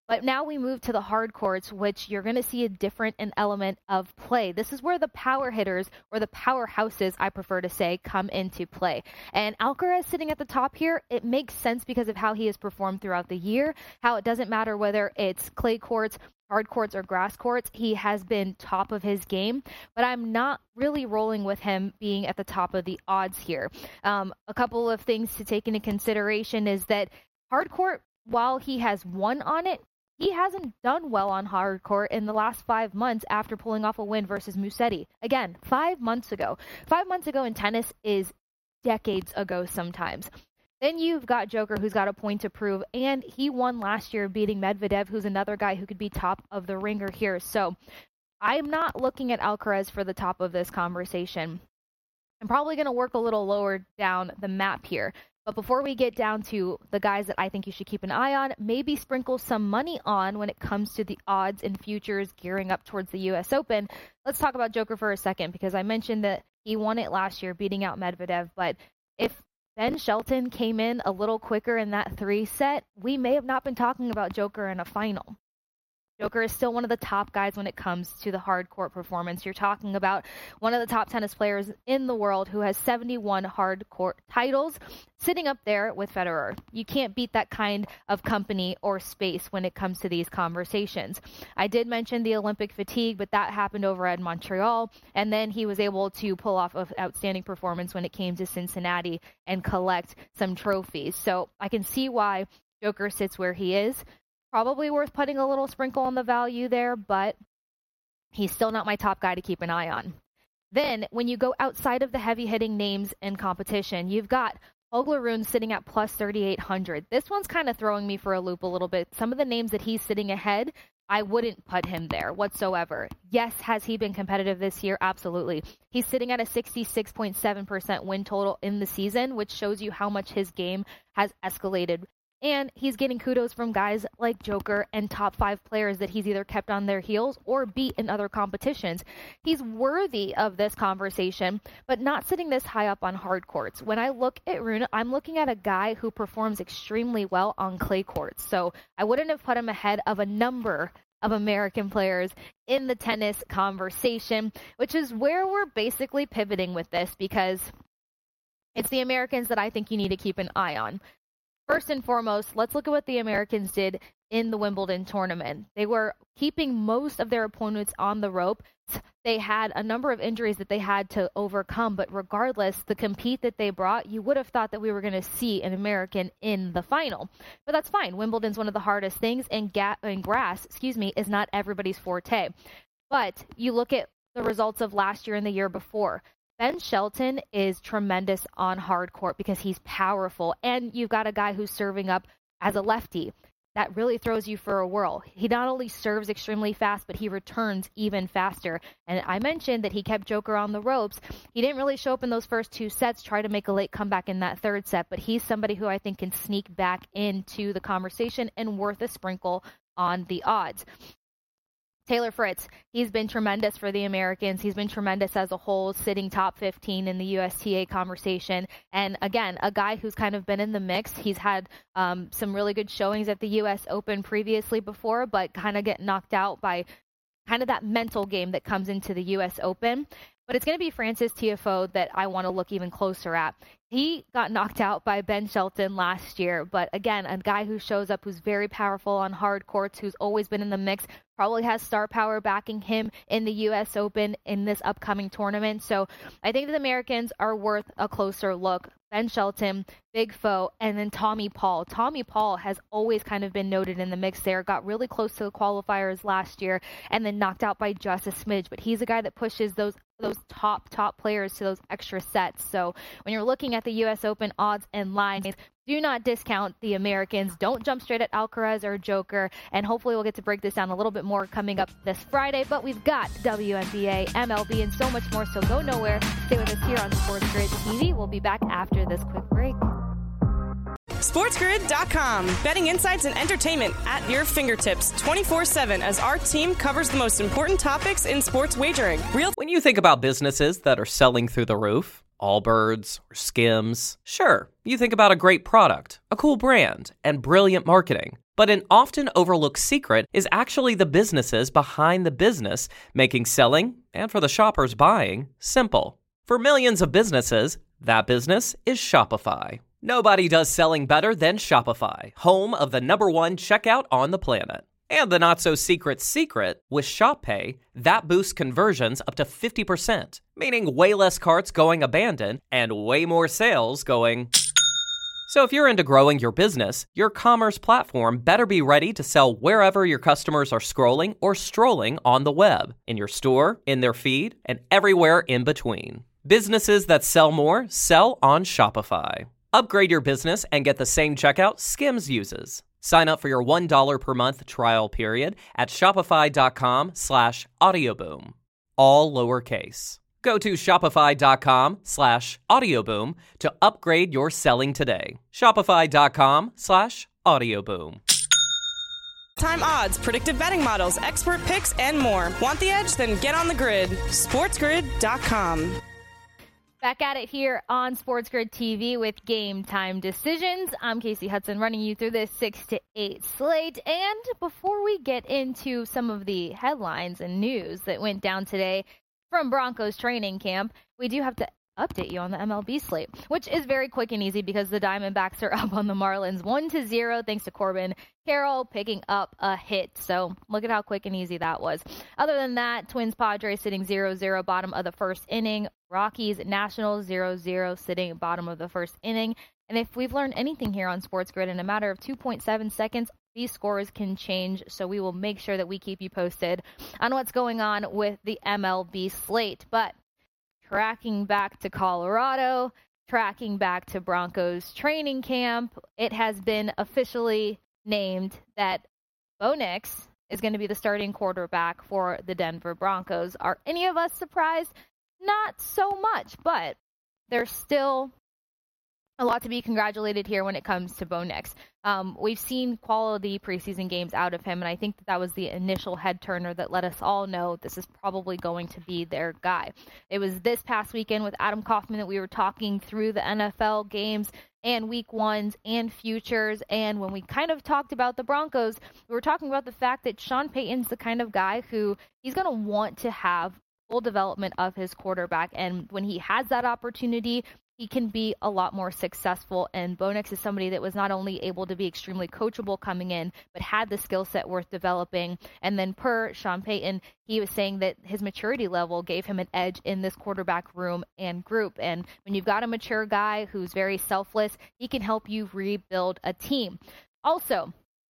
But now we move to the hard courts, which you're going to see a different an element of play. This is where the power hitters, or the powerhouses, I prefer to say, come into play. And Alcaraz sitting at the top here, it makes sense because of how he has performed throughout the year, how it doesn't matter whether it's clay courts, hard courts, or grass courts, he has been top of his game, but I'm not really rolling with him being at the top of the odds here. Um, a couple of things to take into consideration is that hard court, while he has won on it, he hasn't done well on hard court in the last five months after pulling off a win versus Musetti. Again, five months ago. Five months ago in tennis is decades ago sometimes. Then you've got Joker, who's got a point to prove, and he won last year beating Medvedev, who's another guy who could be top of the ringer here. So I'm not looking at Alcaraz for the top of this conversation. I'm probably going to work a little lower down the map here. But before we get down to the guys that I think you should keep an eye on, maybe sprinkle some money on when it comes to the odds and futures gearing up towards the U S Open, let's talk about Joker for a second, because I mentioned that he won it last year beating out Medvedev. But if Ben Shelton came in a little quicker in that three set, we may have not been talking about Joker in a final. Joker is still one of the top guys when it comes to the hard court performance. You're talking about one of the top tennis players in the world who has seventy-one hard court titles, sitting up there with Federer. You can't beat that kind of company or space when it comes to these conversations. I did mention the Olympic fatigue, but that happened over at Montreal, and then he was able to pull off an outstanding performance when it came to Cincinnati and collect some trophies. So I can see why Joker sits where he is. Probably worth putting a little sprinkle on the value there, but he's still not my top guy to keep an eye on. Then, when you go outside of the heavy-hitting names in competition, you've got Holger Rune sitting at plus thirty-eight hundred. This one's kind of throwing me for a loop a little bit. Some of the names that he's sitting ahead, I wouldn't put him there whatsoever. Yes, has he been competitive this year? Absolutely. He's sitting at a sixty-six point seven percent win total in the season, which shows you how much his game has escalated. And he's getting kudos from guys like Joker and top five players that he's either kept on their heels or beat in other competitions. He's worthy of this conversation, but not sitting this high up on hard courts. When I look at Rune, I'm looking at a guy who performs extremely well on clay courts. So I wouldn't have put him ahead of a number of American players in the tennis conversation, which is where we're basically pivoting with this, because it's the Americans that I think you need to keep an eye on. First and foremost, let's look at what the Americans did in the Wimbledon tournament. They were keeping most of their opponents on the rope. They had a number of injuries that they had to overcome, but regardless, the compete that they brought, you would have thought that we were going to see an American in the final. But that's fine. Wimbledon's one of the hardest things, and, ga- and grass, excuse me, is not everybody's forte. But you look at the results of last year and the year before. Ben Shelton is tremendous on hard court because he's powerful, and you've got a guy who's serving up as a lefty. That really throws you for a whirl. He not only serves extremely fast, but he returns even faster. And I mentioned that he kept Joker on the ropes. He didn't really show up in those first two sets, try to make a late comeback in that third set, but he's somebody who I think can sneak back into the conversation and worth a sprinkle on the odds. Taylor Fritz, he's been tremendous for the Americans. He's been tremendous as a whole, sitting top fifteen in the U S T A conversation. And again, a guy who's kind of been in the mix. He's had um, some really good showings at the U S Open previously before, but kind of get knocked out by kind of that mental game that comes into the U S Open. But it's going to be Francis Tiafoe that I want to look even closer at. He got knocked out by Ben Shelton last year, but again, a guy who shows up who's very powerful on hard courts, who's always been in the mix, probably has star power backing him in the U S Open in this upcoming tournament. So I think the Americans are worth a closer look. Ben Shelton, Big Foe, and then Tommy Paul. Tommy Paul has always kind of been noted in the mix there, got really close to the qualifiers last year, and then knocked out by just a smidge. But he's a guy that pushes those those top, top players to those extra sets. So when you're looking at the U S Open odds and lines, do not discount the Americans. Don't jump straight at Alcaraz or Joker. And hopefully we'll get to break this down a little bit more coming up this Friday. But we've got W N B A, M L B, and so much more. So go nowhere. Stay with us here on Sports Grid T V. We'll be back after this quick break.
sports grid dot com. Betting insights and entertainment at your fingertips twenty-four seven as our team covers the most important topics in sports wagering. Real
When you think about businesses that are selling through the roof, Allbirds or Skims, sure, you think about a great product, a cool brand, and brilliant marketing. But an often overlooked secret is actually the businesses behind the business, making selling, and for the shoppers buying, simple. For millions of businesses, that business is Shopify. Nobody does selling better than Shopify, home of the number one checkout on the planet. And the not-so-secret secret, with Shop Pay, that boosts conversions up to fifty percent, meaning way less carts going abandoned and way more sales going... So if you're into growing your business, your commerce platform better be ready to sell wherever your customers are scrolling or strolling on the web, in your store, in their feed, and everywhere in between. Businesses that sell more sell on Shopify. Upgrade your business and get the same checkout Skims uses. Sign up for your one dollar per month trial period at shopify.com slash audioboom. All lowercase. Go to shopify.com slash audioboom to upgrade your selling today. Shopify.com slash audioboom.
Time odds, predictive betting models, expert picks, and more. Want the edge? Then get on the grid. SportsGrid dot com.
Back at it here on SportsGrid T V with Game Time Decisions. I'm Casey Hudson running you through this six to eight slate. And before we get into some of the headlines and news that went down today from Broncos training camp, we do have to update you on the M L B slate, which is very quick and easy because the Diamondbacks are up on the Marlins one to zero thanks to Corbin Carroll picking up a hit. So look at how quick and easy that was. Other than that, Twins Padres sitting zero zero bottom of the first inning. Rockies Nationals zero zero sitting bottom of the first inning. And if we've learned anything here on Sports Grid, in a matter of two point seven seconds, these scores can change, so we will make sure that we keep you posted on what's going on with the M L B slate. But tracking back to Colorado, tracking back to Broncos training camp, it has been officially named that Bo Nix is going to be the starting quarterback for the Denver Broncos. Are any of us surprised? Not so much, but there's still a lot to be congratulated here when it comes to Bo Nix. Um, we've seen quality preseason games out of him, and I think that that was the initial head turner that let us all know this is probably going to be their guy. It was this past weekend with Adam Kaufman that we were talking through the N F L games and week ones and futures, and when we kind of talked about the Broncos, we were talking about the fact that Sean Payton's the kind of guy who he's going to want to have full development of his quarterback, and when he has that opportunity, he can be a lot more successful. And Bo Nix is somebody that was not only able to be extremely coachable coming in, but had the skill set worth developing. And then per Sean Payton, he was saying that his maturity level gave him an edge in this quarterback room and group. And when you've got a mature guy who's very selfless, he can help you rebuild a team. Also,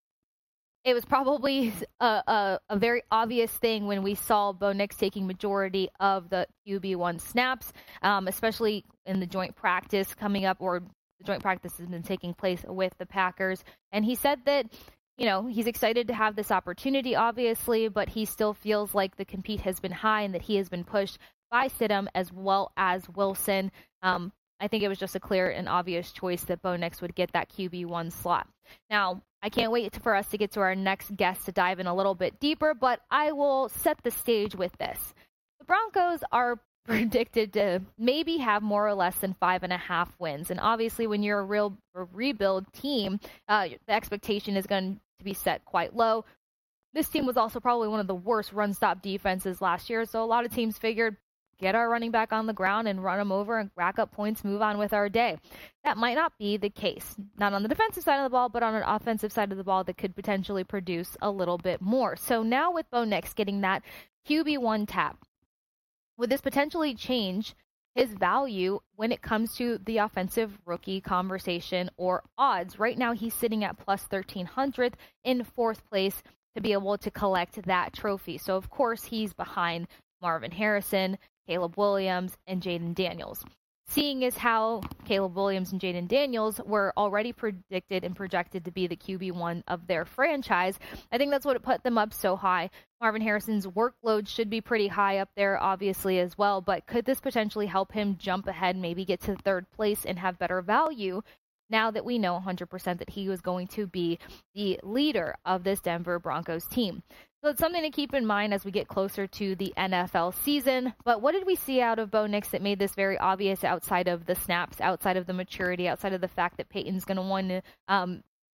it was probably a, a, a very obvious thing when we saw Bo Nix taking majority of the Q B one snaps, um, especially in the joint practice coming up, or the joint practice has been taking place with the Packers. And he said that, you know, he's excited to have this opportunity, obviously, but he still feels like the compete has been high and that he has been pushed by Stidham as well as Wilson. Um, I think it was just a clear and obvious choice that Bo Nix would get that Q B one slot. Now, I can't wait for us to get to our next guest to dive in a little bit deeper, but I will set the stage with this. The Broncos are predicted to maybe have more or less than five and a half wins. And obviously, when you're a real a rebuild team, uh, the expectation is going to be set quite low. This team was also probably one of the worst run-stop defenses last year, so a lot of teams figured, get our running back on the ground and run him over and rack up points, move on with our day. That might not be the case. Not on the defensive side of the ball, but on an offensive side of the ball that could potentially produce a little bit more. So now with Bo Nix getting that Q B one tap, would this potentially change his value when it comes to the offensive rookie conversation or odds? Right now he's sitting at plus thirteen hundred in fourth place to be able to collect that trophy. So of course he's behind Marvin Harrison, Caleb Williams, and Jaden Daniels. Seeing as how Caleb Williams and Jaden Daniels were already predicted and projected to be the Q B one of their franchise, I think that's what put them up so high. Marvin Harrison's workload should be pretty high up there, obviously, as well, but could this potentially help him jump ahead, maybe get to third place and have better value now that we know one hundred percent that he was going to be the leader of this Denver Broncos team? So it's something to keep in mind as we get closer to the N F L season. But what did we see out of Bo Nix that made this very obvious outside of the snaps, outside of the maturity, outside of the fact that Peyton's going to want to um,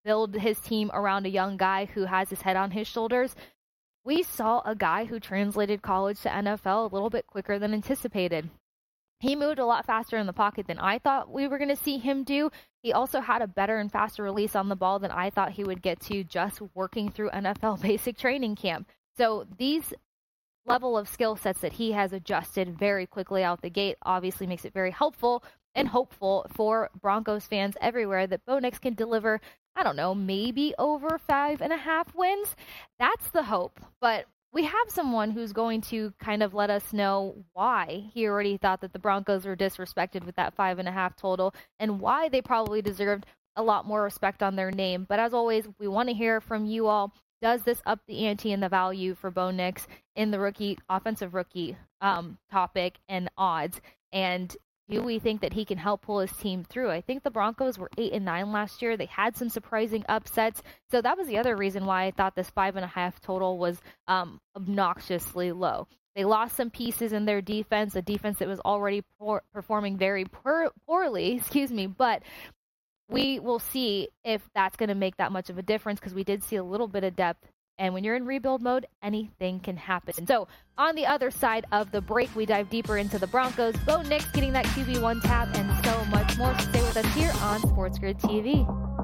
build his team around a young guy who has his head on his shoulders. We saw a guy who translated college to N F L a little bit quicker than anticipated. He moved a lot faster in the pocket than I thought we were going to see him do. He also had a better and faster release on the ball than I thought he would get to just working through N F L basic training camp. So these level of skill sets that he has adjusted very quickly out the gate obviously makes it very helpful and hopeful for Broncos fans everywhere that Bo Nix can deliver, I don't know, maybe over five and a half wins. That's the hope. But we have someone who's going to kind of let us know why he already thought that the Broncos were disrespected with that five and a half total and why they probably deserved a lot more respect on their name. But as always, we want to hear from you all. Does this up the ante and the value for Bo Nix in the rookie, offensive rookie um, topic and odds? And do we think that he can help pull his team through? I think the Broncos were eight and nine last year. They had some surprising upsets. So that was the other reason why I thought this five and a half total was um, obnoxiously low. They lost some pieces in their defense, a defense that was already poor, performing very poor, poorly, excuse me, but we will see if that's going to make that much of a difference because we did see a little bit of depth. And when you're in rebuild mode, anything can happen. So on the other side of the break, we dive deeper into the Broncos, Bo Nix getting that Q B one tap, and so much more. So stay with us here on Sports Grid T V.